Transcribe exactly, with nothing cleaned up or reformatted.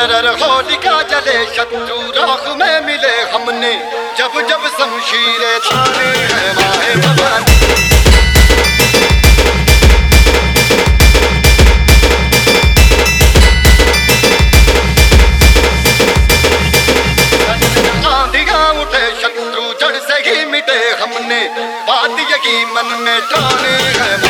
तरर होलिका जले शत्रु राख में मिले हमने, जब जब शमशीरें ताने हैं माहे भवानी। आंधियां उठे शत्रु जड़ से ही मिटे हमने, बात यही मन में ठाने हैं